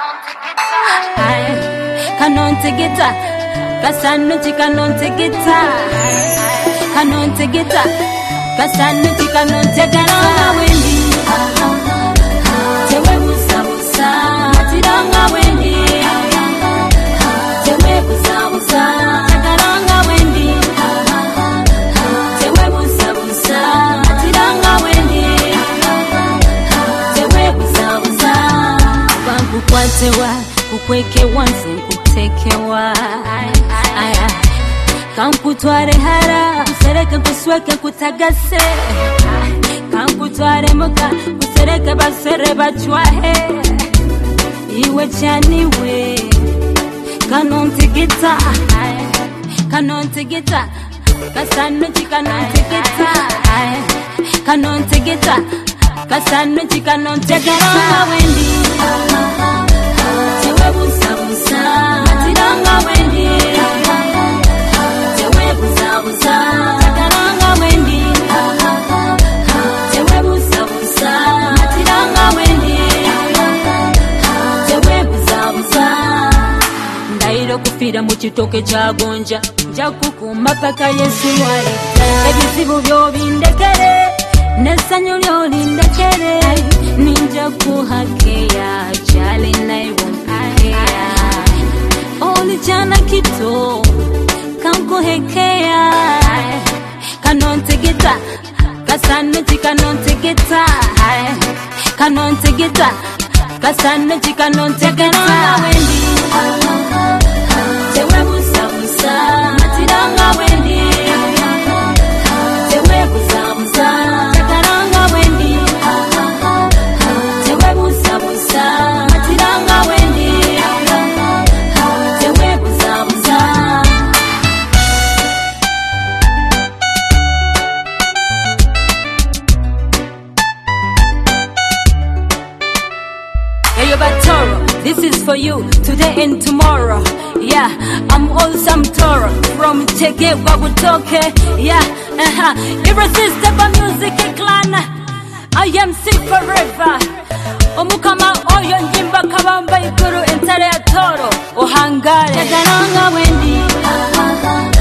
Kanon tegeta, kasano chikanon tegeta. Kanon tegeta, kasano chikanon tegeta. Wendi, tewe busa busa, matiranga wendi. Tewe busa busa, takaranga wendi. Tewe busa busa, matiranga wendi. Tewe busa busa, bangu kwatewa. Kukweke wansi kutekewa kankutware hara kusereke kusweke kutagase kankutware muka kusereke basere bachwahe iwe chaniwe kanon tigita kasano chikanon tigita kanon tigita kasano chikanon tigita wendi tewe busa busa, matiranga wendi. Tewe busa busa, takaranga wendi. Tewe busa busa, matiranga wendi. Tewe busa busa. Ndairo kufira mu kitoke kya gonja, nja kukuma paka Yesu walita. Ebizibu byo bindekere, n'essanyu lyo lindekere. Ninja kuhakeya, jali naiwo. Oli jana kito kanko hekea kanon tegeta kasano chikanon tegeta kanon tegeta kasano chikanon tegeta wendi tewe busa busa matiranga wendi tewe busa busa takaranga wendi tewe busa busa matiranga wendi. This is for you, today and tomorrow. Yeah, I'm awesome Toro from Cheke Wabutoke. Yeah, irresistible music clan. I am sick forever. Omukama oyo njimba kabamba ikuru entare ya Toro. Ohangare. Takaranga wendi.